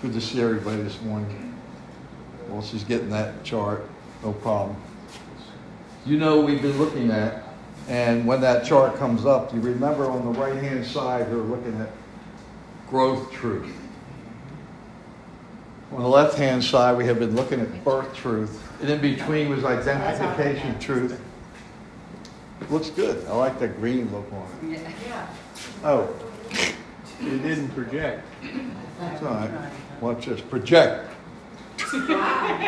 Good to see everybody this morning. Well, she's getting that chart, no problem. You know we've been looking at, and when that chart comes up, you remember on the right-hand side, we're looking at growth truth. On the left-hand side, we have been looking at birth truth. And in between was identification truth. It looks good. I like that green look on it. Yeah. Oh, It didn't project. it's all right. Watch this. Project. There we go.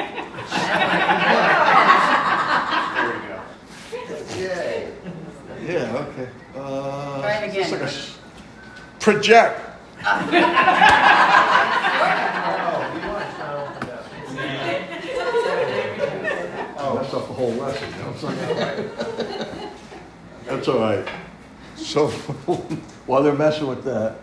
Yeah, okay. Try it again. It's like project. Oh, that's not the whole lesson. You know? It's like, that's all right. So while they're messing with that,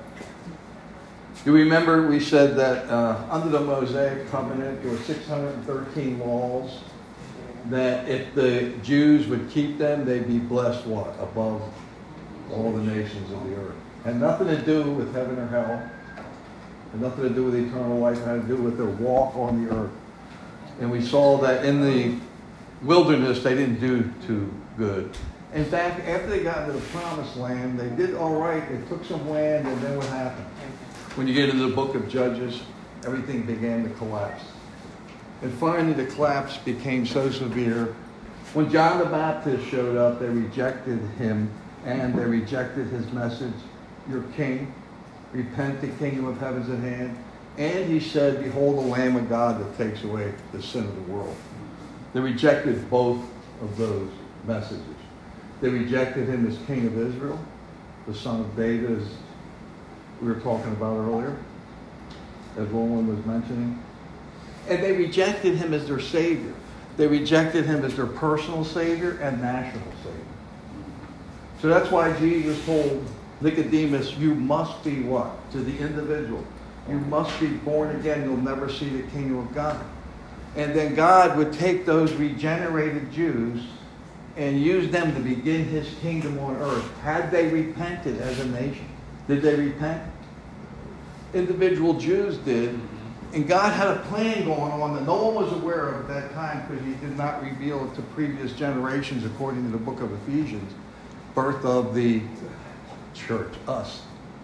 do you remember we said that under the Mosaic covenant there were 613 laws that if the Jews would keep them, they'd be blessed what? Above all the nations of the earth. Had nothing to do with heaven or hell. Had nothing to do with eternal life. It had to do with their walk on the earth. And we saw that in the wilderness they didn't do too good. In fact, after they got into the promised land, they did all right. They took some land, and then what happened? When you get into the book of Judges, everything began to collapse. And finally, the collapse became so severe. When John the Baptist showed up, they rejected him, and they rejected his message. You're king. Repent, the kingdom of heaven's at hand. And he said, behold the Lamb of God that takes away the sin of the world. They rejected both of those messages. They rejected him as King of Israel, the son of David, as we were talking about earlier, as Roland was mentioning. And they rejected him as their Savior. They rejected him as their personal Savior and national Savior. So that's why Jesus told Nicodemus, you must be what? To the individual. You must be born again. You'll never see the kingdom of God. And then God would take those regenerated Jews and use them to begin his kingdom on earth. Had they repented as a nation? Did they repent? Individual Jews did. And God had a plan going on that no one was aware of at that time because he did not reveal it to previous generations according to the book of Ephesians. Birth of the church, us.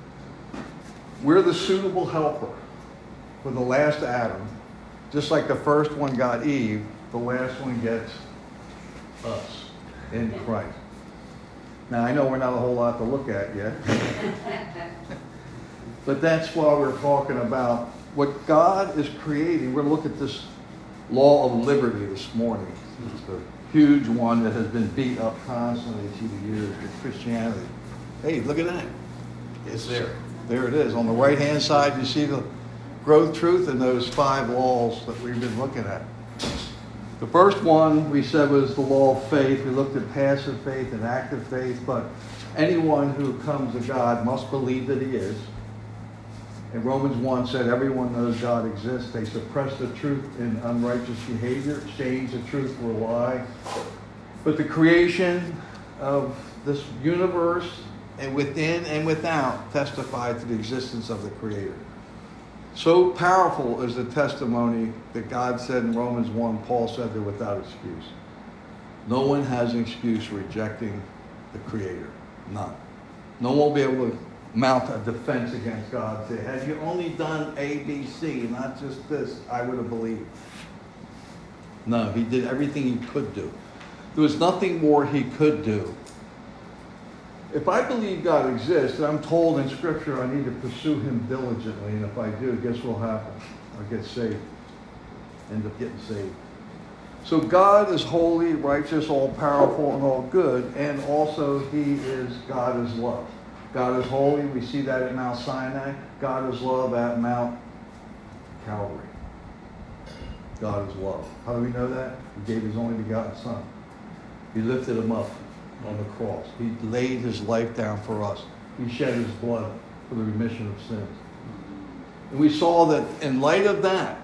We're the suitable helper for the last Adam. Just like the first one got Eve, the last one gets us in Christ. Now, I know we're not a whole lot to look at yet. But that's why we're talking about what God is creating. We're going to look at this law of liberty this morning. It's a huge one that has been beat up constantly through the years with Christianity. Hey, look at that. It's there. There it is. On the right-hand side, you see the growth truth and those 5 laws that we've been looking at. The first one we said was the law of faith. We looked at passive faith and active faith, but anyone who comes to God must believe that he is. And Romans 1 said everyone knows God exists. They suppress the truth in unrighteous behavior, exchange the truth for a lie. But the creation of this universe and within and without testify to the existence of the Creator. So powerful is the testimony that God said in Romans 1, Paul said they're without excuse. No one has an excuse for rejecting the Creator. None. No one will be able to mount a defense against God and say, had you only done A, B, C, not just this, I would have believed. No, he did everything he could do. There was nothing more he could do. If I believe God exists, and I'm told in Scripture I need to pursue him diligently, and if I do, guess what will happen? I'll get saved. End up getting saved. So God is holy, righteous, all-powerful, and all good, and also God is love. God is holy. We see that at Mount Sinai. God is love at Mount Calvary. God is love. How do we know that? He gave his only begotten Son. He lifted him up on the cross. He laid his life down for us. He shed his blood for the remission of sins. And we saw that in light of that,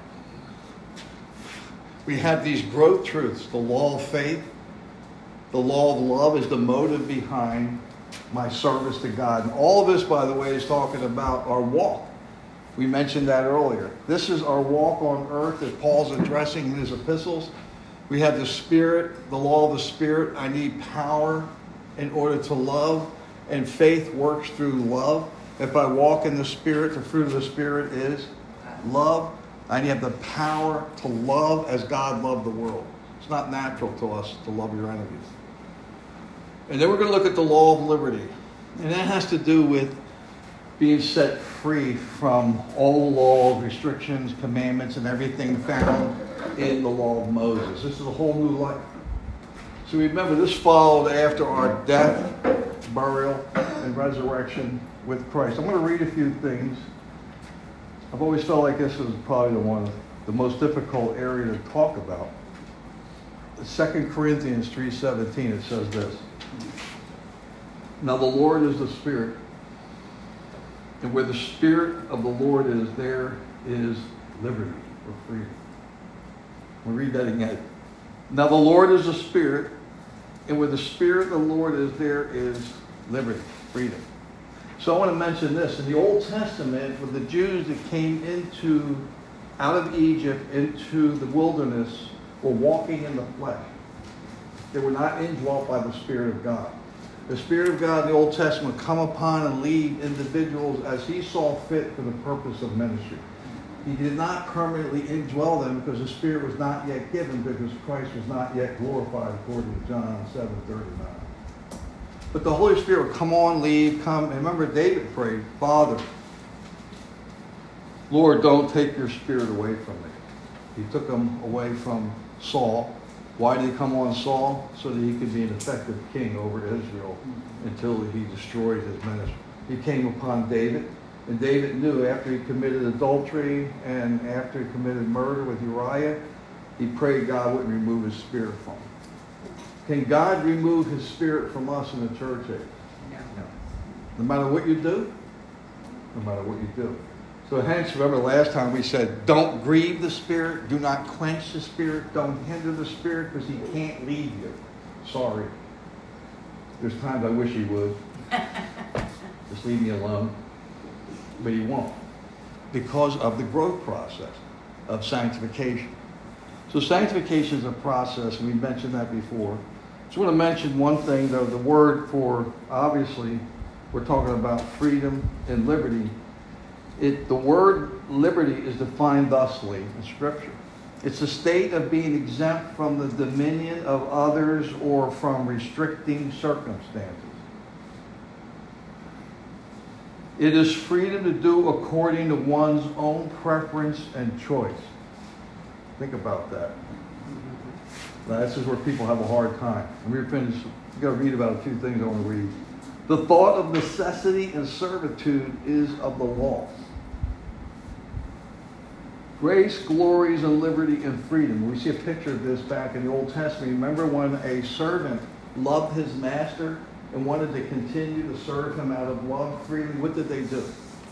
we have these growth truths. The law of faith. The law of love is the motive behind my service to God. And all of this, by the way, is talking about our walk. We mentioned that earlier. This is our walk on earth that Paul's addressing in his epistles. We have the Spirit, the law of the Spirit. I need power in order to love, and faith works through love. If I walk in the Spirit, the fruit of the Spirit is love. I need to have the power to love as God loved the world. It's not natural to us to love your enemies. And then we're going to look at the law of liberty. And that has to do with being set free from all the laws, restrictions, commandments, and everything found in the law of Moses. This is a whole new life. So remember, this followed after our death, burial, and resurrection with Christ. I'm going to read a few things. I've always felt like this is probably the most difficult area to talk about. 2 Corinthians 3:17, it says this. Now the Lord is the Spirit, and where the Spirit of the Lord is, there is liberty or freedom. We'll read that again. Now the Lord is the Spirit, and where the Spirit of the Lord is, there is liberty, freedom. So I want to mention this. In the Old Testament, for the Jews that came out of Egypt into the wilderness were walking in the flesh. They were not indwelt by the Spirit of God. The Spirit of God in the Old Testament would come upon and lead individuals as he saw fit for the purpose of ministry. He did not permanently indwell them because the Spirit was not yet given, because Christ was not yet glorified, according to John 7:39. But the Holy Spirit would come on, leave, come. And remember, David prayed, Father, Lord, don't take your Spirit away from me. He took him away from Saul. Why did he come on Saul? So that he could be an effective king over Israel until he destroyed his ministry. He came upon David, and David knew after he committed adultery and after he committed murder with Uriah, he prayed God wouldn't remove his Spirit from him. Can God remove his Spirit from us in the church age? No. No matter what you do? No matter what you do. So hence, remember last time we said, don't grieve the Spirit, do not quench the Spirit, don't hinder the Spirit, because he can't lead you. Sorry. There's times I wish he would. Just leave me alone. But he won't. Because of the growth process of sanctification. So sanctification is a process, and we mentioned that before. Just want to mention one thing, though. The word for, obviously, we're talking about freedom and liberty. The word liberty is defined thusly in Scripture. It's a state of being exempt from the dominion of others or from restricting circumstances. It is freedom to do according to one's own preference and choice. Think about that. Now, this is where people have a hard time. And we're finished. We've got to read about a few things I want to read. The thought of necessity and servitude is of the law. Grace glories in liberty and freedom. We see a picture of this back in the Old Testament. Remember when a servant loved his master and wanted to continue to serve him out of love freely? What did they do?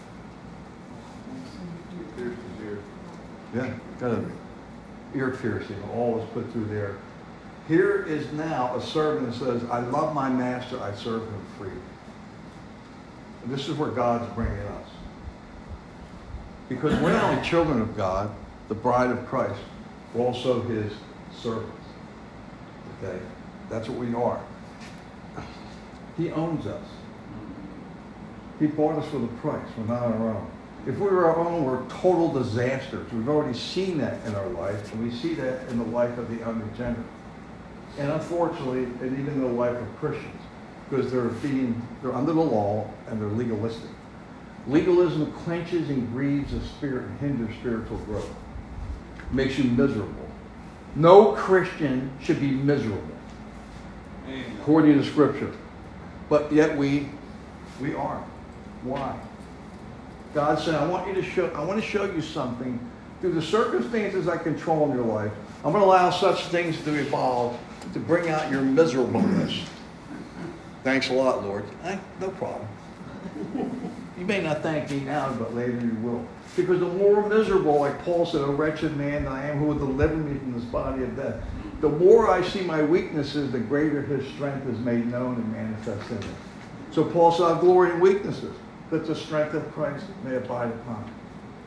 Pierced his ear. Yeah, got an ear piercing. All was put through there. Here is now a servant that says, I love my master, I serve him freely. And this is where God's bringing us. Because we're not only children of God, the bride of Christ, we're also his servants. Okay? That's what we are. He owns us. He bought us with a price. We're not our own. If we were our own, we're total disasters. We've already seen that in our life, and we see that in the life of the unregenerate. And unfortunately, and even in the life of Christians, because they're under the law and they're legalistic. Legalism quenches and grieves the spirit and hinders spiritual growth. Makes you miserable. No Christian should be miserable, according to Scripture. But yet we are. Why? God said, I want to show you something. Through the circumstances I control in your life, I'm going to allow such things to evolve to bring out your miserableness. Thanks a lot, Lord. No problem. You may not thank me now, but later you will. Because the more miserable, like Paul said, a wretched man that I am, who will deliver me from this body of death. The more I see my weaknesses, the greater his strength is made known and manifest in me. So Paul said, I glory in weaknesses, that the strength of Christ may abide upon me.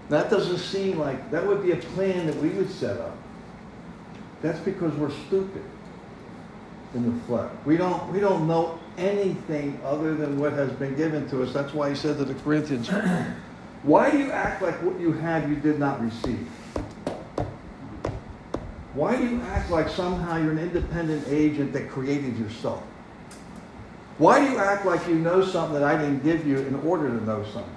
That doesn't seem like, that would be a plan that we would set up. That's because we're stupid in the flesh. We don't know anything other than what has been given to us. That's why he said to the Corinthians, why do you act like what you had you did not receive? Why do you act like somehow you're an independent agent that created yourself? Why do you act like you know something that I didn't give you in order to know something?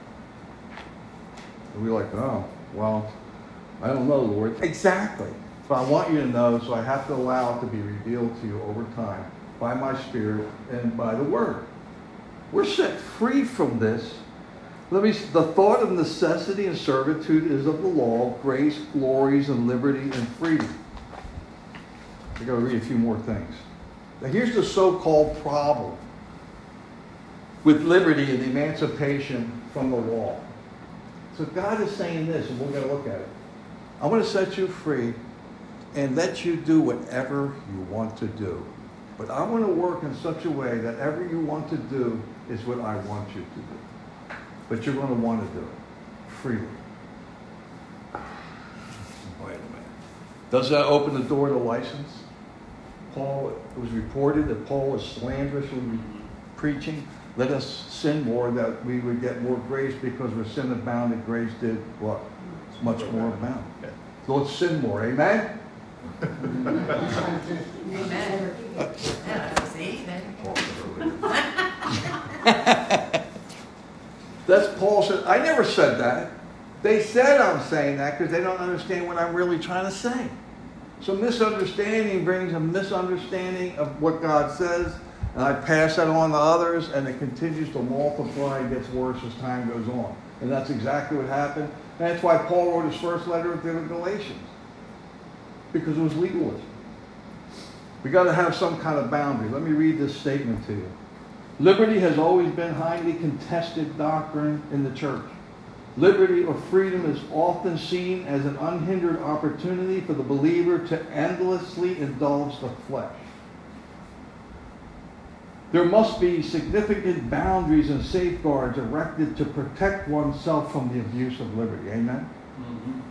And we're like, oh, well, I don't know, Lord. Exactly. But I want you to know, so I have to allow it to be revealed to you over time by my Spirit and by the Word. We're set free from this. The thought of necessity and servitude is of the law, grace, glories, and liberty and freedom. I've got to read a few more things. Now here's the so-called problem with liberty and emancipation from the law. So God is saying this, and we're going to look at it. I'm going to set you free and let you do whatever you want to do. But I want to work in such a way that whatever you want to do is what I want you to do. But you're going to want to do it freely. Wait a minute. Does that open the door to license? It was reported that Paul was slanderously preaching, let us sin more that we would get more grace, because where sin abounded, grace did what? Much more abound. So let's sin more. Amen? Amen. See? That's Paul said. I never said that. They said I'm saying that because they don't understand what I'm really trying to say. So misunderstanding brings a misunderstanding of what God says, and I pass that on to others, and it continues to multiply and gets worse as time goes on. And that's exactly what happened. And that's why Paul wrote his first letter to the Galatians, because it was legalism. We got to have some kind of boundary. Let me read this statement to you. Liberty has always been highly contested doctrine in the church. Liberty or freedom is often seen as an unhindered opportunity for the believer to endlessly indulge the flesh. There must be significant boundaries and safeguards erected to protect oneself from the abuse of liberty. Amen? Mm-hmm.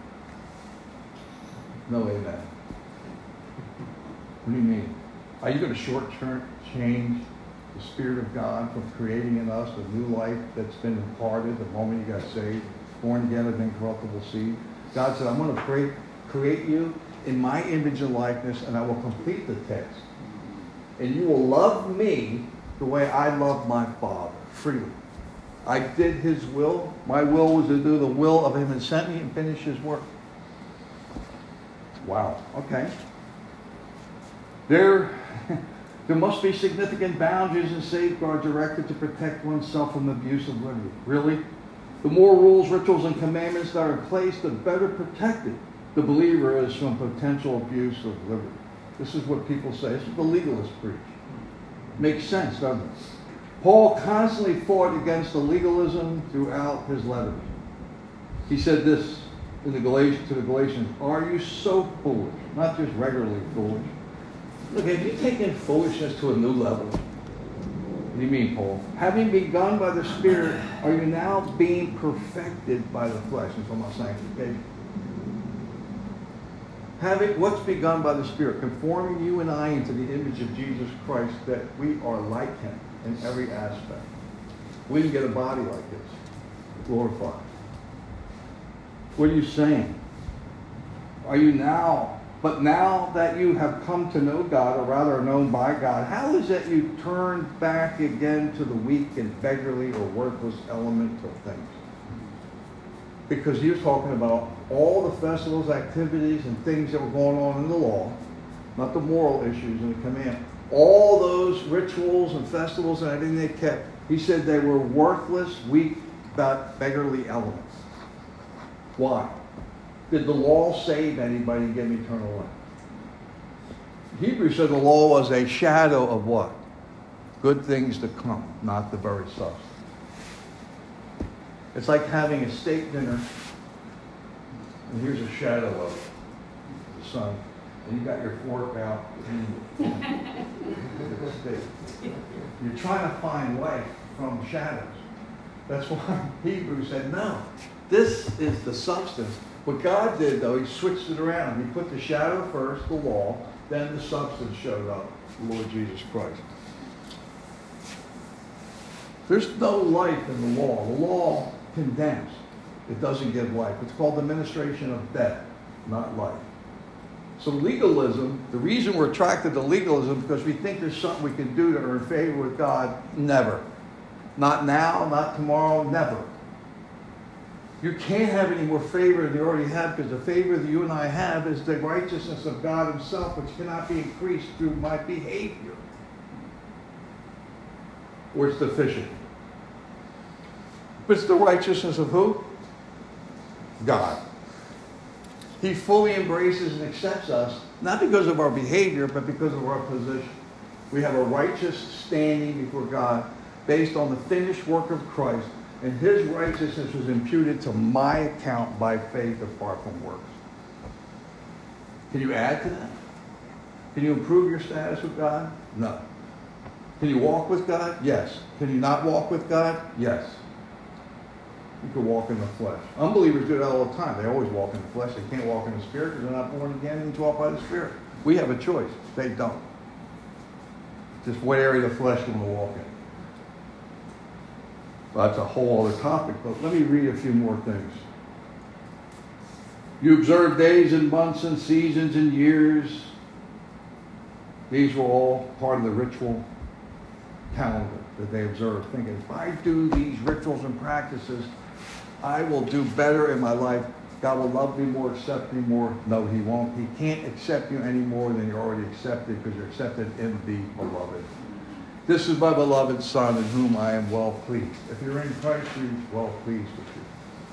No amen. What do you mean? Are you going to short-change the Spirit of God from creating in us a new life that's been imparted the moment you got saved, born again of incorruptible seed? God said, I'm going to create you in my image and likeness, and I will complete the task. And you will love me the way I love my Father, freely. I did His will. My will was to do the will of Him who sent me and finish His work. Wow. Okay. There must be significant boundaries and safeguards erected to protect oneself from abuse of liberty. Really? The more rules, rituals, and commandments that are in place, the better protected the believer is from potential abuse of liberty. This is what people say. This is the legalists preach. Makes sense, doesn't it? Paul constantly fought against the legalism throughout his letters. He said this to the Galatians, are you so foolish? Not just regularly foolish. Look, have you taken foolishness to a new level? What do you mean, Paul? Having begun by the Spirit, are you now being perfected by the flesh? That's what I'm sanctification. Having what's begun by the Spirit, conforming you and I into the image of Jesus Christ, that we are like Him in every aspect. We can get a body like this, glorified. What are you saying? Are you now? But now that you have come to know God, or rather are known by God, how is it you turn back again to the weak and beggarly or worthless element of things? Because he was talking about all the festivals, activities, and things that were going on in the law, not the moral issues and the command. All those rituals and festivals and everything they kept, he said they were worthless, weak, beggarly elements. Why? Did the law save anybody and give them eternal life? Hebrews said the law was a shadow of what? Good things to come, not the very substance. It's like having a steak dinner, and here's a shadow of the sun, and you got your fork out, and you're trying to find life from shadows. That's why Hebrews said, no, This is the substance. What God did, though, he switched it around. He put the shadow first, the law, then the substance showed up, the Lord Jesus Christ. There's no life in the law. The law condemns. It doesn't give life. It's called the ministration of death, not life. So legalism, the reason we're attracted to legalism because we think there's something we can do to earn favor with God. Never. Not now, not tomorrow, never. You can't have any more favor than you already have because the favor that you and I have is the righteousness of God himself, which cannot be increased through my behavior. Or it's deficient. But it's the righteousness of who? God. He fully embraces and accepts us, not because of our behavior, but because of our position. We have a righteous standing before God based on the finished work of Christ, and his righteousness was imputed to my account by faith apart from works. Can you add to that? Can you improve your status with God? No. Can you walk with God? Yes. Can you not walk with God? Yes. You can walk in the flesh. Unbelievers do that all the time. They always walk in the flesh. They can't walk in the Spirit because they're not born again and taught by the Spirit. We have a choice. They don't. Just what area of the flesh do we walk in? Well, that's a whole other topic, but let me read a few more things. You observe days and months and seasons and years. These were all part of the ritual calendar that they observed, thinking, if I do these rituals and practices, I will do better in my life. God will love me more, accept me more. No, he won't. He can't accept you any more than you're already accepted because you're accepted in the beloved. This is my beloved Son in whom I am well pleased. If you're in Christ, you're well pleased with you.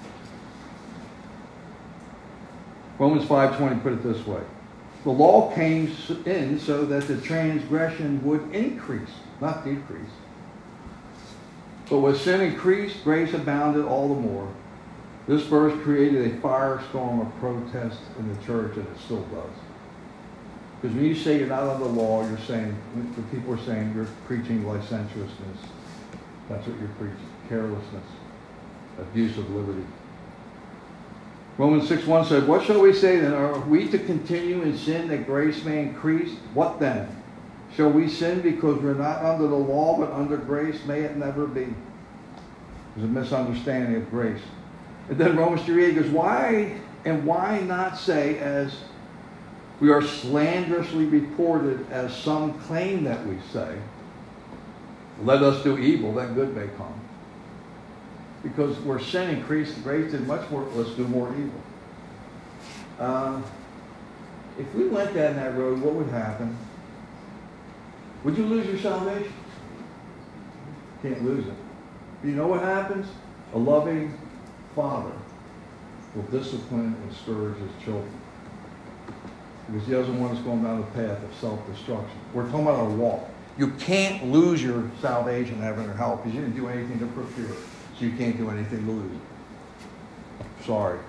Romans 5:20 put it this way. The law came in so that the transgression would increase, not decrease. But when sin increased, grace abounded all the more. This verse created a firestorm of protest in the church, and it still does. Because when you say you're not under the law, you're saying, the people are saying you're preaching licentiousness. That's what you're preaching. Carelessness. Abuse of liberty. Romans 6:1 said, what shall we say then? Are we to continue in sin that grace may increase? What then? Shall we sin because we're not under the law but under grace? May it never be. There's a misunderstanding of grace. And then Romans 3:8 goes, why not say, as we are slanderously reported, as some claim that we say, let us do evil that good may come. Because where sin increased, grace did much more, let's do more evil. If we went down that road, what would happen? Would you lose your salvation? Can't lose it. But you know what happens? A loving father will discipline and scourge his children. Because he doesn't want us going down the path of self-destruction. We're talking about a walk. You can't lose your salvation, heaven, or hell because you didn't do anything to procure it. So you can't do anything to lose it. Sorry.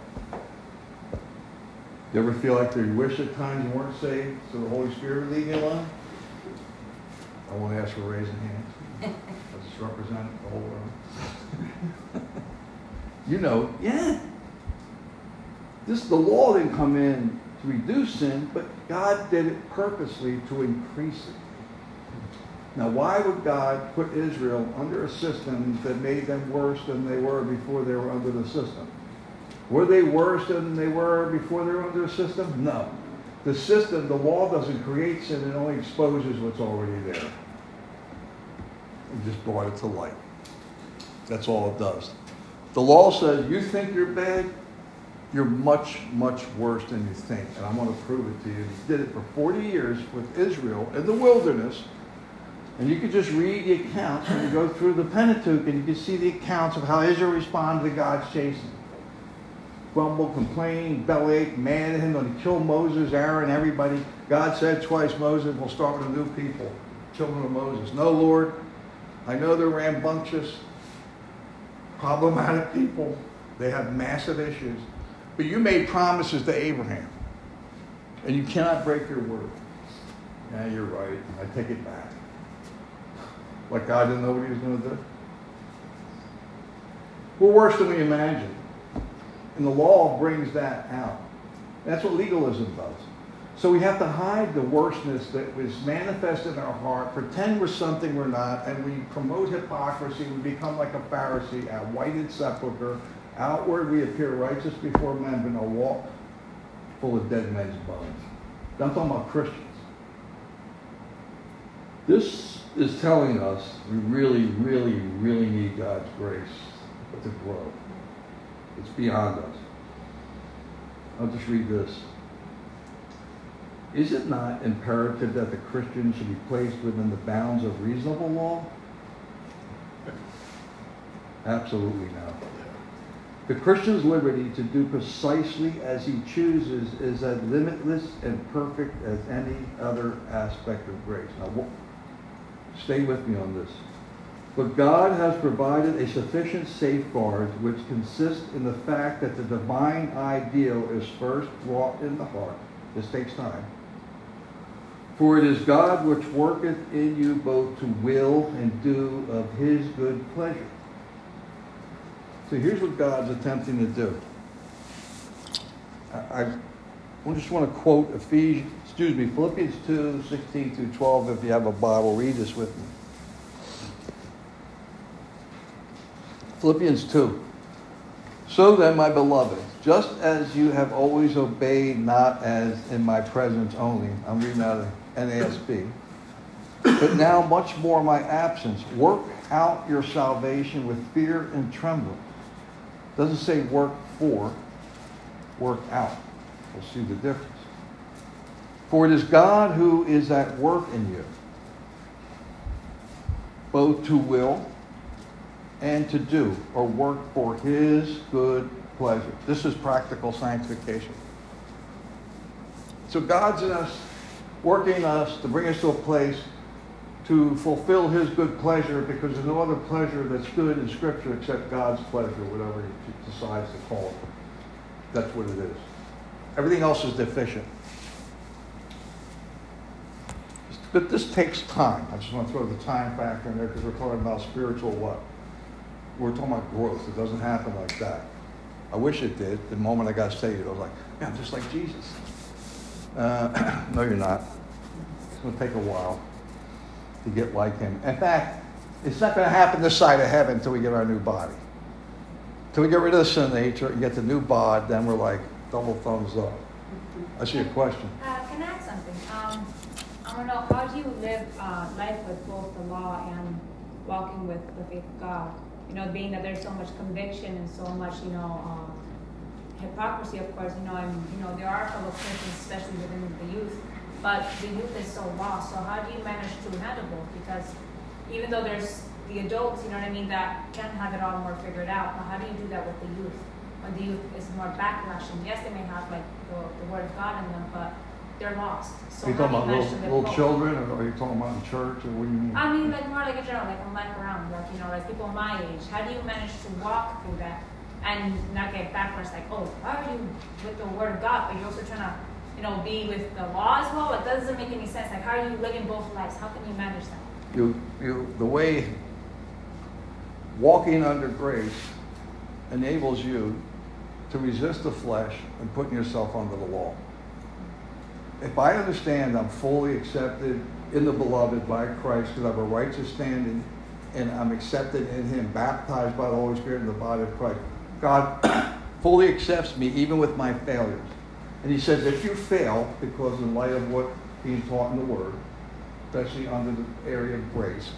You ever feel like you wish at times you weren't saved so the Holy Spirit would leave you alone? I won't ask for raising hands. I just represent the whole world. You know, yeah. The law didn't come in to reduce sin, but God did it purposely to increase it. Now, why would God put Israel under a system that made them worse than they were before they were under the system? Were they worse than they were before they were under the system? No. The system, the law doesn't create sin, it only exposes what's already there. It just brought it to light. That's all it does. The law says, you think you're bad? You're much, much worse than you think. And I'm going to prove it to you. He did it for 40 years with Israel in the wilderness. And you could just read the accounts when you go through the Pentateuch, and you can see the accounts of how Israel responded to God's chasing. Grumbled, complained, bellyache, mad at him, going to kill Moses, Aaron, everybody. God said twice, Moses, we'll start with a new people, children of Moses. No, Lord, I know they're rambunctious, problematic people. They have massive issues. But you made promises to Abraham, and you cannot break your word. Yeah, you're right. I take it back. Like God didn't know what he was going to do. We're worse than we imagined. And the law brings that out. That's what legalism does. So we have to hide the worstness that was manifested in our heart, pretend we're something we're not, and we promote hypocrisy. We become like a Pharisee, a whited sepulchre. Outward we appear righteous before men, but in a walk full of dead men's bones. I'm talking about Christians. This is telling us we really, really, really need God's grace to grow. It's beyond us. I'll just read this. Is it not imperative that the Christian should be placed within the bounds of reasonable law? Absolutely not. The Christian's liberty to do precisely as he chooses is as limitless and perfect as any other aspect of grace. Now, stay with me on this. But God has provided a sufficient safeguard which consists in the fact that the divine ideal is first wrought in the heart. This takes time. For it is God which worketh in you both to will and do of his good pleasure. So here's what God's attempting to do. I just want to quote Philippians 2, 16 through 12. If you have a Bible, read this with me. Philippians 2. So then, my beloved, just as you have always obeyed, not as in my presence only. I'm reading out of NASB. But now much more in my absence. Work out your salvation with fear and trembling. Doesn't say work for, work out. We'll see the difference. For it is God who is at work in you, both to will and to do, or work for his good pleasure. This is practical sanctification. So God's in us, working in us to bring us to a place to fulfill his good pleasure, because there's no other pleasure that's good in Scripture except God's pleasure, whatever he decides to call it. That's what it is. Everything else is deficient. But this takes time. I just want to throw the time factor in there because we're talking about spiritual what? We're talking about growth. It doesn't happen like that. I wish it did. The moment I got saved, I was like, yeah, I'm just like Jesus. No, you're not. It's going to take a while to get like him. In fact, it's not going to happen this side of heaven until we get our new body. Until we get rid of the sin nature and get the new bod, then we're like double thumbs up. I see a question. Can I ask something? I don't know, how do you live life with both the law and walking with the faith of God? You know, being that there's so much conviction and so much, hypocrisy, of course, and, there are fellow Christians, especially within the youth, but the youth is so lost. So how do you manage to handle both? Because even though there's the adults, that can have it all more figured out, but how do you do that with the youth? When the youth is more backlashing, yes, they may have like the word of God in them, but they're lost. So are you talking about little children, or are you talking about in church, or what do you mean? I mean, like more like in general, like on life around, like people my age. How do you manage to walk through that and not get backlash? Like, oh, why are you with the word of God, but you're also trying to, be with the law as well? Like, that doesn't make any sense. Like, how are you living both lives? How can you manage that? The way walking under grace enables you to resist the flesh and putting yourself under the law. If I understand I'm fully accepted in the beloved by Christ because I have a righteous standing and I'm accepted in him, baptized by the Holy Spirit in the body of Christ, God fully accepts me even with my failures. And he says if you fail, because in light of what being taught in the Word, especially under the area of grace,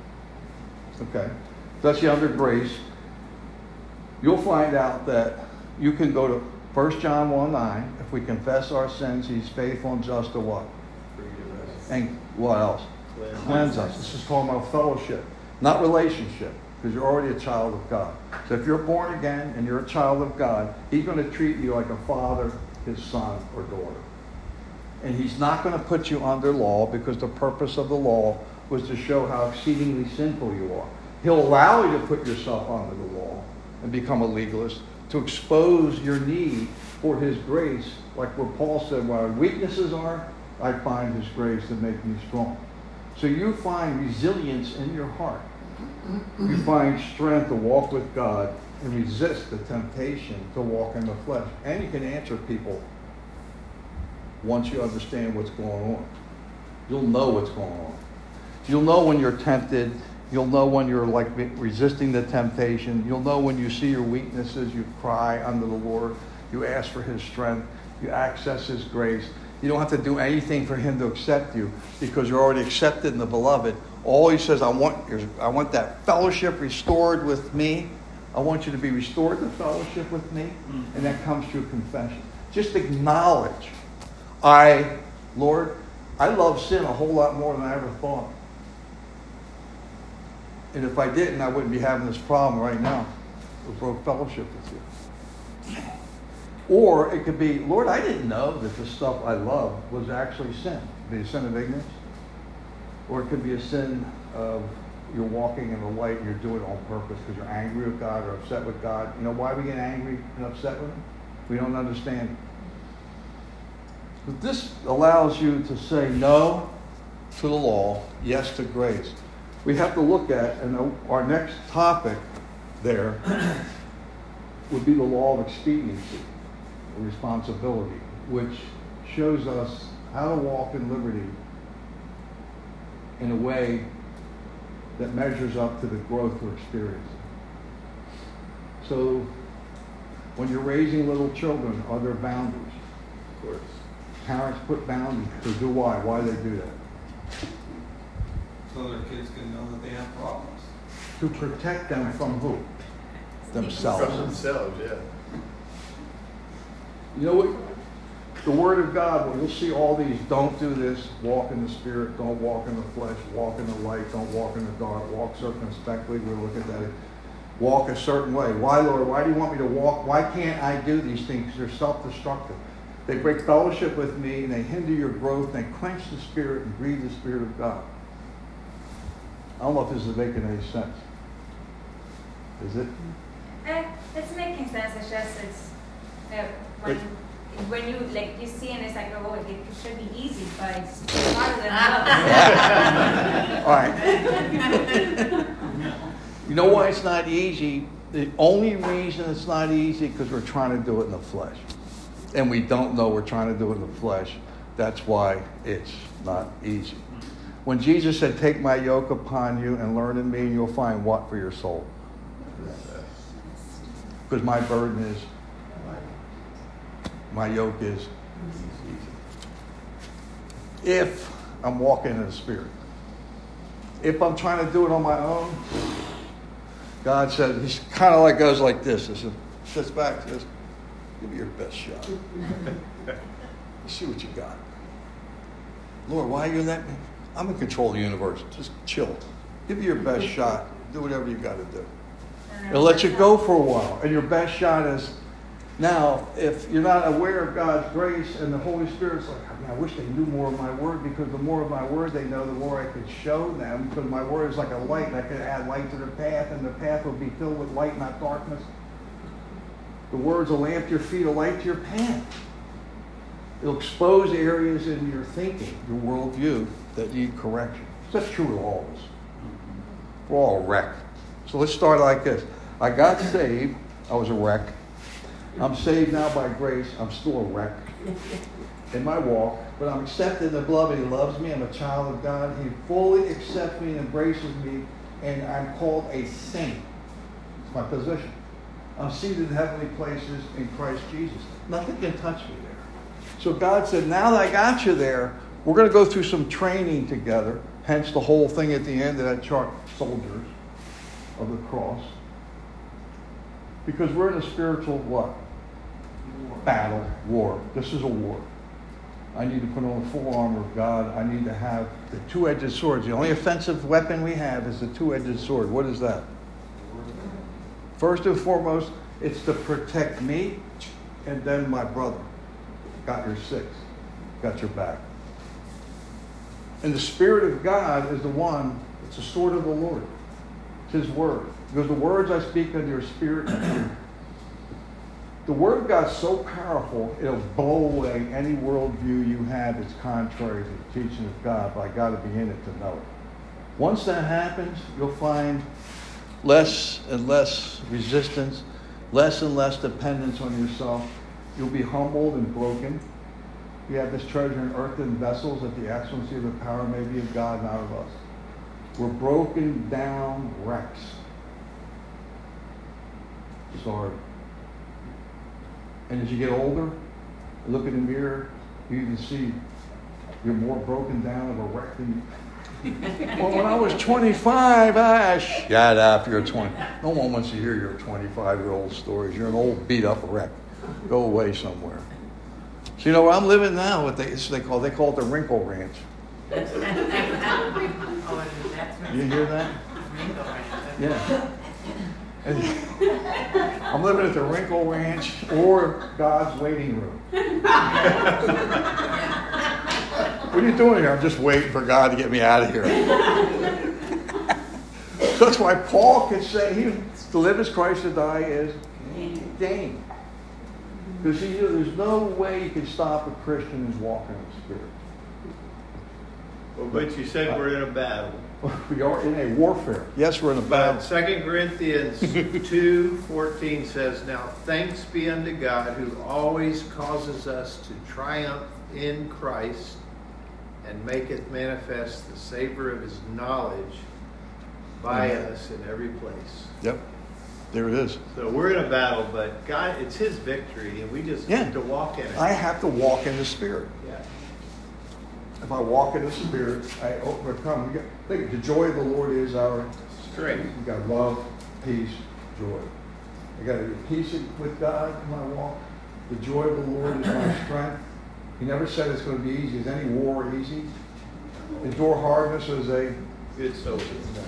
especially under grace, you'll find out that you can go to 1 John 1:9, if we confess our sins, he's faithful and just to what? And what else? Cleanse us. This is talking about fellowship, not relationship, because you're already a child of God. So if you're born again and you're a child of God, he's going to treat you like a father, his son or daughter. And he's not going to put you under law, because the purpose of the law was to show how exceedingly sinful you are. He'll allow you to put yourself under the law and become a legalist, to expose your need for his grace, like where Paul said, where our weaknesses are, I find his grace to make me strong. So you find resilience in your heart. You find strength to walk with God and resist the temptation to walk in the flesh. And you can answer people once you understand what's going on. You'll know what's going on. You'll know when you're tempted. You'll know when you're like resisting the temptation. You'll know when you see your weaknesses, you cry unto the Lord. You ask for his strength. You access his grace. You don't have to do anything for him to accept you because you're already accepted in the beloved. All he says, I want that fellowship restored with me. I want you to be restored to fellowship with me. And that comes through confession. Just acknowledge, Lord, I love sin a whole lot more than I ever thought. And if I didn't, I wouldn't be having this problem right now. I broke fellowship with you. Or it could be, Lord, I didn't know that the stuff I love was actually sin. It could be a sin of ignorance. Or it could be a sin of you're walking in the light and you're doing it on purpose because you're angry with God or upset with God. You know why we get angry and upset with him? We don't understand. But this allows you to say no to the law, yes to grace. We have to look at, and our next topic there would be the law of expediency, or responsibility, which shows us how to walk in liberty in a way that measures up to the growth we're experiencing. So, when you're raising little children, are there boundaries? Of course. Parents put boundaries to do why? Why do they do that? So their kids can know that they have problems. To protect them from who? Themselves. From themselves, yeah. You know what? The Word of God, when you'll see all these, don't do this, walk in the Spirit, don't walk in the flesh, walk in the light, don't walk in the dark, walk circumspectly, we'll look at that. Walk a certain way. Why, Lord? Why do you want me to walk? Why can't I do these things? They're self-destructive. They break fellowship with me, and they hinder your growth, and they quench the Spirit and grieve the Spirit of God. I don't know if this is making any sense. Is it? It's making sense. It's just when you like you see and it's like, oh, it should be easy, but it's harder than All right. You know why it's not easy? The only reason it's not easy because we're trying to do it in the flesh, and we don't know we're trying to do it in the flesh. That's why it's not easy. When Jesus said, "Take my yoke upon you and learn of me, and you'll find what for your soul." Because my burden is, my yoke is easy. If I'm walking in the Spirit. If I'm trying to do it on my own, God said, he kind of like goes like this. He says, sits back and says, give me your best shot. Let's see what you got. Lord, why are you in that? I'm in control of the universe. Just chill. Give me your best shot. Do whatever you got to do. It'll let you go for a while. And your best shot is, now, if you're not aware of God's grace and the Holy Spirit's like, I wish they knew more of my word, because the more of my word they know, the more I could show them, because my word is like a light, and I could add light to their path, and the path will be filled with light, not darkness. The word's a lamp to your feet, a light to your path. It'll expose areas in your thinking, your worldview, that need correction. So that's true with all of us. We're all a wreck. So let's start like this. I got saved. I was a wreck. I'm saved now by grace. I'm still a wreck in my walk, but I'm accepted in the beloved. He loves me. I'm a child of God. He fully accepts me and embraces me, and I'm called a saint. It's my position. I'm seated in heavenly places in Christ Jesus. Nothing can touch me there. So God said, now that I got you there, we're going to go through some training together, hence the whole thing at the end of that chart, soldiers of the cross. Because we're in a spiritual what? Battle, war. This is a war. I need to put on the full armor of God. I need to have the two-edged sword. The only offensive weapon we have is the two-edged sword. What is that? First and foremost, it's to protect me and then my brother. Got your six. Got your back. And the Spirit of God is the one, it's the sword of the Lord. It's His word. Because the words I speak unto your spirit and truth. The Word of God is so powerful, it'll blow away any worldview you have that's contrary to the teaching of God, but I got to be in it to know it. Once that happens, you'll find less and less resistance, less and less dependence on yourself. You'll be humbled and broken. You have this treasure in earthen vessels, that the excellency of the power may be of God, not of us. We're broken down wrecks. Sorry. And as you get older, look in the mirror, you can see you're more broken down of a wreck than you. Well, when I was 25, shut up, you're 20. No one wants to hear your 25-year-old stories. You're an old beat-up wreck. Go away somewhere. So you know where I'm living now? What they call it the Wrinkle Ranch. Oh, and that's You hear that? Ringo Ranch. Yeah. And I'm living at the Wrinkle Ranch or God's waiting room. What are you doing here? I'm just waiting for God to get me out of here. So that's why Paul could say, to live as Christ, to die is gain. Because there's no way you can stop a Christian who's walking in the Spirit. Well, but you said we're in a battle. We are in a warfare. Yes, we're in a battle. But 2 Corinthians 2:14 says, "Now thanks be unto God, who always causes us to triumph in Christ, and maketh manifest the savor of his knowledge by us in every place." Yep. There it is. So we're in a battle, but God, it's his victory, and we just have to walk in it. I have to walk in the Spirit. Yeah. If I walk in the Spirit, I overcome. Think the joy of the Lord is our Strength. We got love, peace, joy. I got to be peace with God when I walk. The joy of the Lord is my strength. He never said it's going to be easy. Is any war easy? Endure hardness as a Good soldier.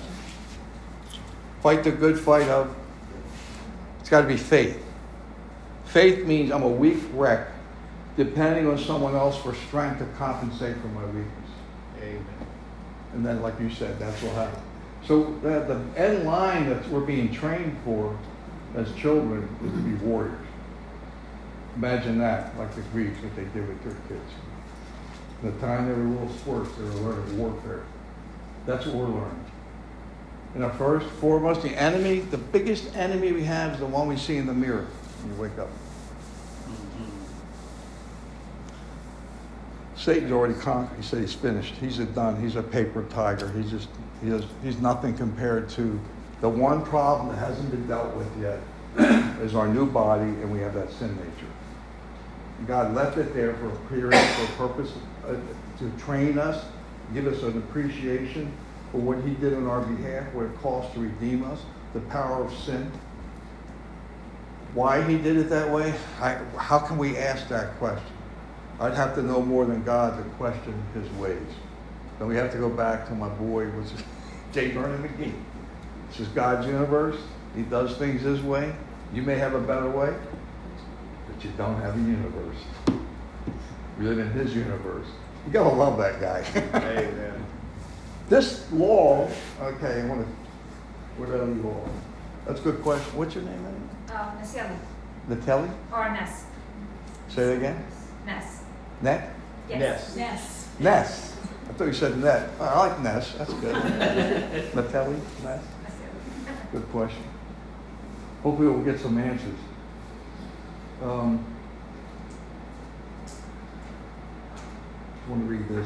fight the good fight of. It's got to be faith. Faith means I'm a weak wreck, depending on someone else for strength to compensate for my weakness. Amen. And then, like you said, that's what happens. So the end line that we're being trained for as children is to be warriors. Imagine that, like the Greeks, what they did with their kids. The time they were little squirts, they were learning warfare. That's what we're learning. And our first, foremost, the enemy, the biggest enemy we have is the one we see in the mirror when you wake up. Satan's already conquered. He said he's finished. He's done. He's a paper tiger. He's nothing compared to the one problem that hasn't been dealt with yet is our new body, and we have that sin nature. God left it there for a period, for a purpose, to train us, give us an appreciation for what he did on our behalf, what it cost to redeem us, the power of sin. Why he did it that way? How can we ask that question? I'd have to know more than God to question his ways. Then we have to go back to my boy, which is J. Vernon McGee. This is God's universe. He does things his way. You may have a better way, but you don't have a universe. We live in his universe. You gotta love that guy. Amen. This law, okay, what are you all? That's a good question. What's your name? Nasieli. Natelli? Or Ness. Say it again. Ness. Net? Yes. Ness. Ness. I thought you said net. I like Ness. That's good. Natelli? Ness? Good question. Hopefully we'll get some answers. I want to read this.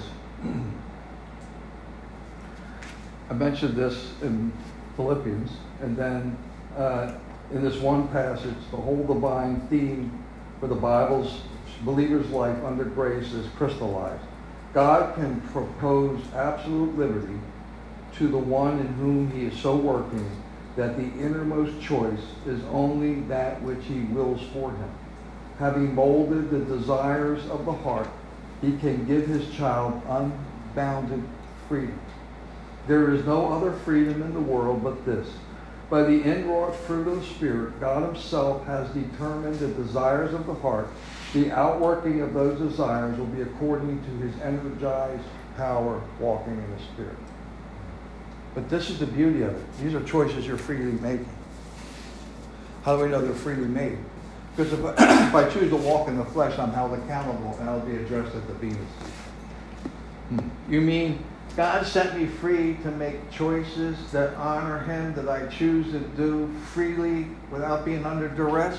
I mentioned this in Philippians, and then in this one passage, the whole divine theme for the Bible's believer's life under grace is crystallized. God can propose absolute liberty to the one in whom he is so working that the innermost choice is only that which he wills for him. Having molded the desires of the heart, he can give his child unbounded freedom. There is no other freedom in the world but this. By the inwrought fruit of the Spirit, God himself has determined the desires of the heart. The outworking of those desires will be according to his energized power walking in the Spirit. But this is the beauty of it. These are choices you're freely making. How do we know they're freely made? Because if I choose to walk in the flesh, I'm held accountable and I'll be addressed at the Bema seat. You mean God set me free to make choices that honor Him, that I choose to do freely without being under duress.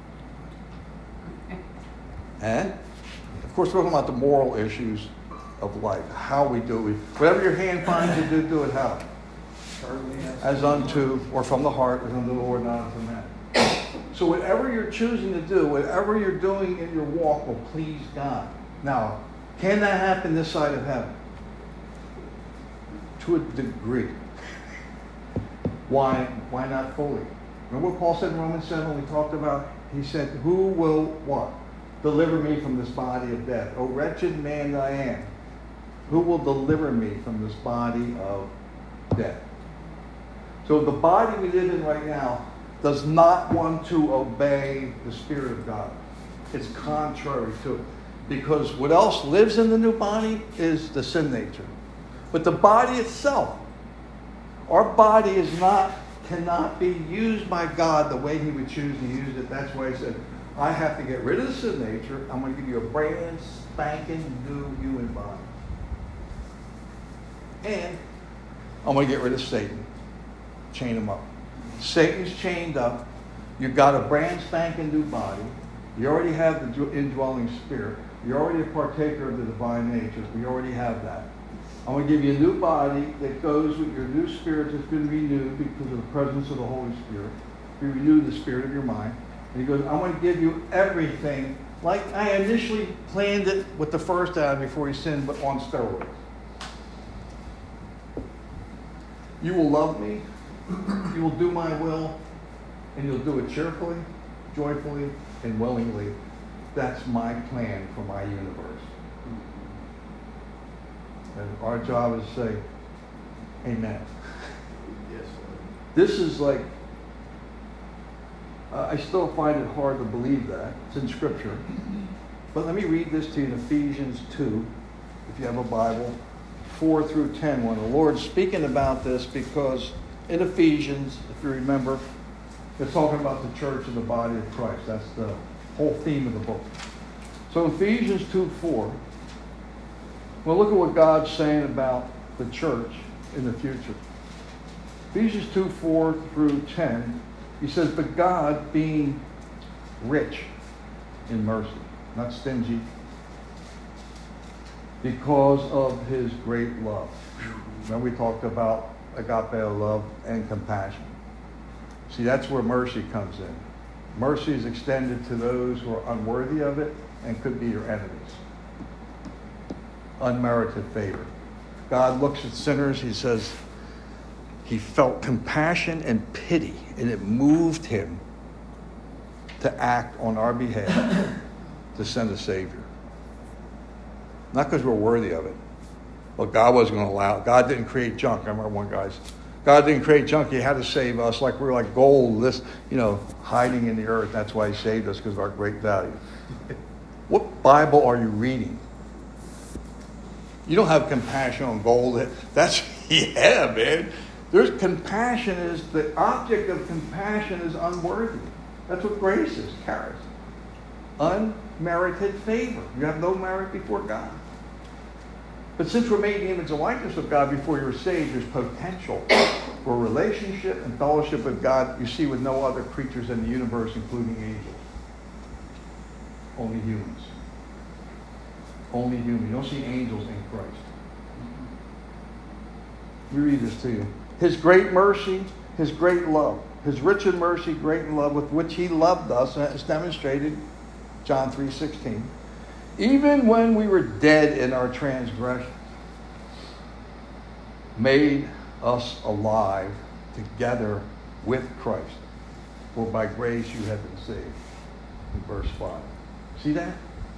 And, of course, we're talking about the moral issues of life, how we do it. Whatever your hand finds you do it how? As unto, or from the heart, as unto the Lord, not unto man. So whatever you're choosing to do, whatever you're doing in your walk will please God. Now, can that happen this side of heaven? To a degree. Why not fully? Remember what Paul said in Romans 7 when we talked about, he said, who will what? Deliver me from this body of death. O wretched man that I am, who will deliver me from this body of death? So the body we live in right now does not want to obey the Spirit of God. It's contrary to it. Because what else lives in the new body is the sin nature. But the body itself, our body cannot be used by God the way He would choose to use it. That's why He said, I have to get rid of the sin nature. I'm going to give you a brand spanking new human body. And I'm going to get rid of Satan. Chain him up. Satan's chained up. You've got a brand spanking new body. You already have the indwelling spirit. You're already a partaker of the divine nature. We already have that. I'm going to give you a new body that goes with your new spirit that's been renewed because of the presence of the Holy Spirit. We renew the spirit of your mind. And He goes, I'm going to give you everything like I initially planned it with the first Adam before he sinned, but on steroids. You will love me. You will do my will. And you'll do it cheerfully, joyfully, and willingly. That's my plan for my universe. And our job is to say, amen. Yes, Lord. This is like, I still find it hard to believe that. It's in Scripture. But let me read this to you in Ephesians 2, if you have a Bible, 4 through 10, when the Lord's speaking about this, because in Ephesians, if you remember, they're talking about the church and the body of Christ. That's the whole theme of the book. So Ephesians 2:4, well, look at what God's saying about the church in the future. Ephesians 2:4 through 10, He says, but God, being rich in mercy, not stingy, because of His great love. Remember we talked about agape love and compassion. See, that's where mercy comes in. Mercy is extended to those who are unworthy of it and could be your enemies. Unmerited favor. God looks at sinners, He says, He felt compassion and pity, and it moved Him to act on our behalf to send a Savior. Not because we're worthy of it. Well, God wasn't going to allow it. God didn't create junk. I remember one guy's, God didn't create junk. He had to save us like we're like gold, hiding in the earth. That's why He saved us, because of our great value. What Bible are you reading? You don't have compassion on gold. That's, yeah, man. There's compassion is, the object of compassion is unworthy. That's what grace is, charis. Unmerited favor. You have no merit before God. But since we're made in the image and likeness of God before you're saved, there's potential for relationship and fellowship with God you see with no other creatures in the universe, including angels. Only humans. Only human. You don't see angels in Christ. Let me read this to you. His great mercy, His great love. His rich in mercy, great in love, with which He loved us, and it's demonstrated, John 3:16. Even when we were dead in our transgressions, made us alive together with Christ. For by grace you have been saved. In verse 5. See that?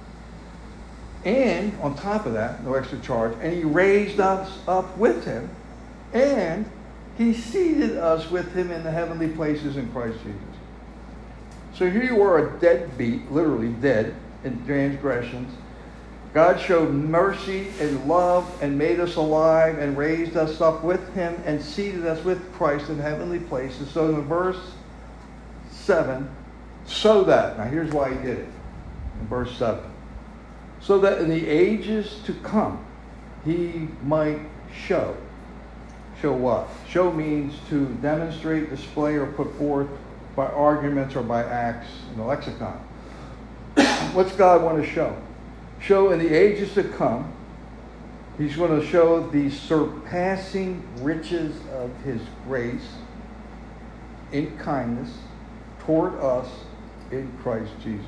And on top of that, no extra charge, and He raised us up with Him, and He seated us with Him in the heavenly places in Christ Jesus. So here you are, a deadbeat, literally dead in transgressions. God showed mercy and love and made us alive and raised us up with Him and seated us with Christ in heavenly places. So in verse 7, so that, now here's why He did it, in verse 7. So that in the ages to come, He might show. Show what? Show means to demonstrate, display, or put forth by arguments or by acts in the lexicon. What's God want to show? Show in the ages to come, He's going to show the surpassing riches of His grace in kindness toward us in Christ Jesus.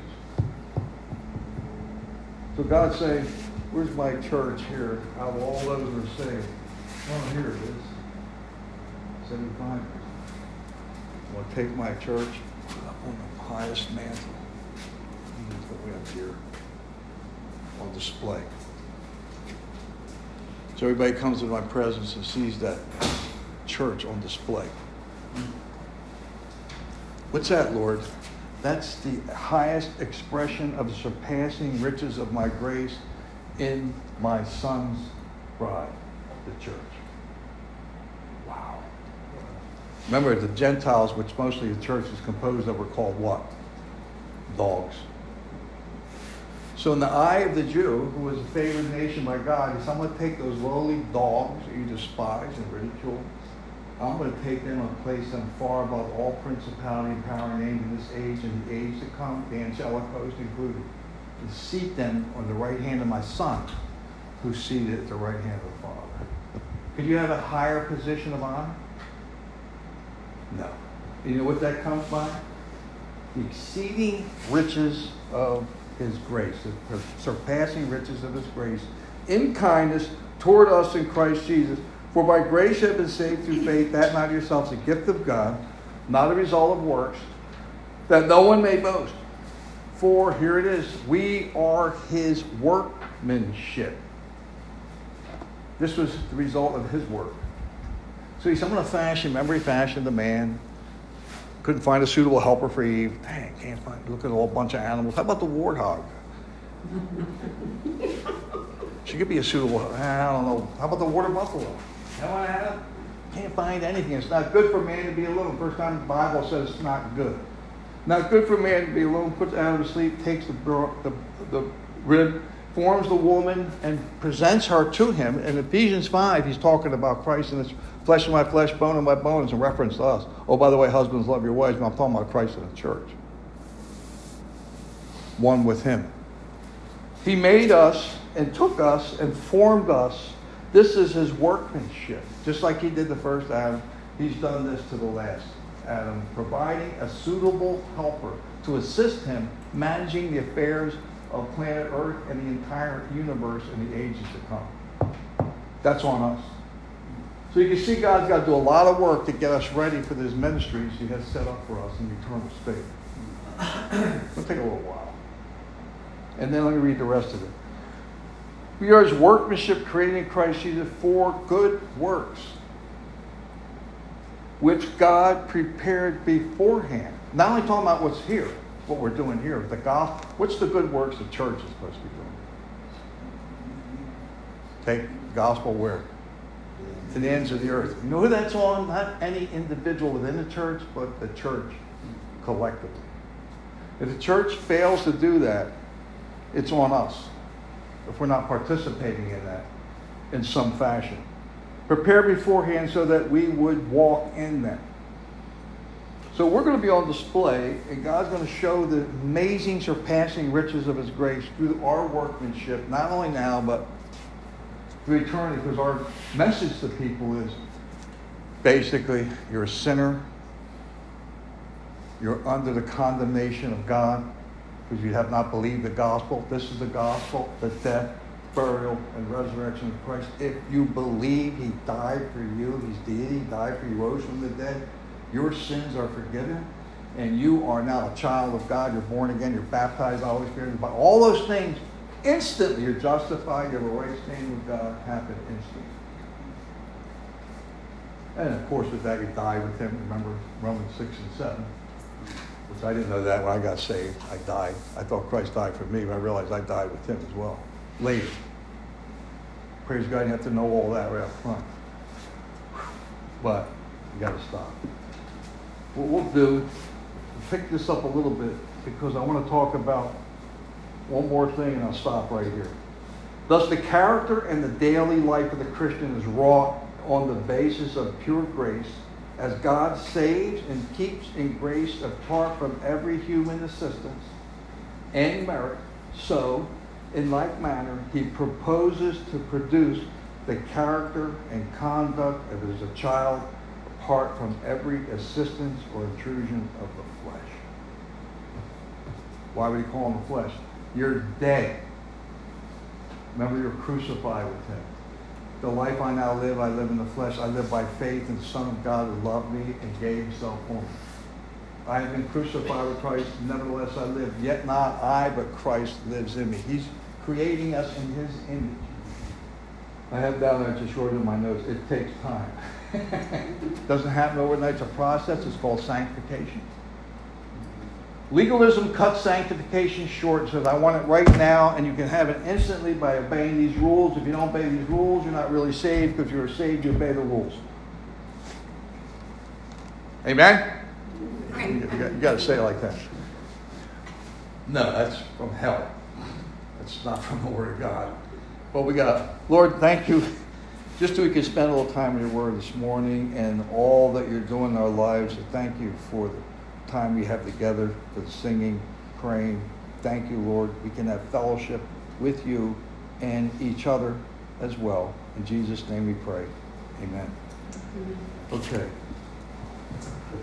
So God's saying, where's my church here? Out of all those who are saved. Oh, here it is. 75%. I'm going to take my church, put it up on the highest mantle. That's what we have here on display. So everybody comes into my presence and sees that church on display. What's that, Lord? That's the highest expression of the surpassing riches of my grace in my Son's bride, the church. Wow. Remember, the Gentiles, which mostly the church is composed of, were called what? Dogs. So in the eye of the Jew, who was a favored nation by God, he said, I'm going to take those lowly dogs that you despise and ridicule. I'm going to take them and place them far above all principality and power and name in this age and the age to come, the angelic host included, and seat them on the right hand of my Son, who's seated at the right hand of the Father. Could you have a higher position of honor? No. You know what that comes by? The exceeding riches of His grace, the surpassing riches of His grace in kindness toward us in Christ Jesus. For by grace you have been saved through faith, that not of yourselves, a gift of God, not a result of works, that no one may boast. For here it is, we are His workmanship. This was the result of His work. So He's, I'm going to fashion, remember He fashioned the man. Couldn't find a suitable helper for Eve. Dang, can't find, look at a whole bunch of animals. How about the warthog? She could be a suitable, I don't know. How about the water buffalo? Can't find anything. It's not good for man to be alone. First time the Bible says it's not good. Not good for man to be alone. Puts Adam to sleep, takes the rib, forms the woman, and presents her to him. In Ephesians 5, he's talking about Christ and it's flesh of my flesh, bone of my bones, in reference to us. Oh, by the way, husbands, love your wives. But I'm talking about Christ and the church. One with Him. He made us and took us and formed us. This is His workmanship. Just like He did the first Adam, He's done this to the last Adam, providing a suitable helper to assist him managing the affairs of planet Earth and the entire universe in the ages to come. That's on us. So you can see God's got to do a lot of work to get us ready for these ministries He has set up for us in eternal state. It'll take a little while. And then let me read the rest of it. We are His workmanship created in Christ Jesus for good works, which God prepared beforehand. Not only talking about what's here, what we're doing here, the gospel. What's the good works the church is supposed to be doing? Take gospel where? To the ends of the earth. You know who that's on? Not any individual within the church, but the church collectively. If the church fails to do that, it's on us. If we're not participating in that in some fashion. Prepare beforehand so that we would walk in them. So we're going to be on display, and God's going to show the amazing, surpassing riches of His grace through our workmanship, not only now, but through eternity, because our message to people is basically, you're a sinner, you're under the condemnation of God, because you have not believed the gospel. This is the gospel, the death, burial, and resurrection of Christ. If you believe He died for you, He's deity, died for you, rose from the dead, your sins are forgiven, and you are now a child of God. You're born again, you're baptized, always fearing. But all those things, instantly you're justified, you have a right standing with God, happen instantly. And of course with that you die with Him. Remember Romans 6 and 7. Which I didn't know that when I got saved. I died. I thought Christ died for me, but I realized I died with Him as well. Later. Praise God, you have to know all that right up front. But you got to stop. What we'll do, we'll pick this up a little bit because I want to talk about one more thing and I'll stop right here. Thus, the character and the daily life of the Christian is wrought on the basis of pure grace, as God saves and keeps in grace apart from every human assistance and merit. So, in like manner, he proposes to produce the character and conduct of as a child apart from every assistance or intrusion of the flesh. Why would he call him the flesh? You're dead. Remember, you're crucified with him. The life I now live, I live in the flesh. I live by faith in the Son of God who loved me and gave himself for me. I have been crucified with Christ, nevertheless I live. Yet not I, but Christ lives in me. He's creating us in his image. I have down there, just short in my notes, it takes time. Doesn't happen overnight. It's a process. It's called sanctification. Legalism cuts sanctification short and says, I want it right now, and you can have it instantly by obeying these rules. If you don't obey these rules, you're not really saved, because if you're saved, you obey the rules. Amen? You got to say it like that. No, that's from hell. That's not from the Word of God. But we got, Lord, thank you. Just so we can spend a little time in your Word this morning and all that you're doing in our lives. So thank you for the time we have together, for the singing, praying. Thank you, Lord. We can have fellowship with you and each other as well. In Jesus' name we pray. Amen. Okay.